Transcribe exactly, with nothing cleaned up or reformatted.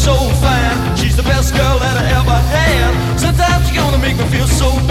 so fine. She's the best girl that I ever had. Sometimes you're gonna make me feel so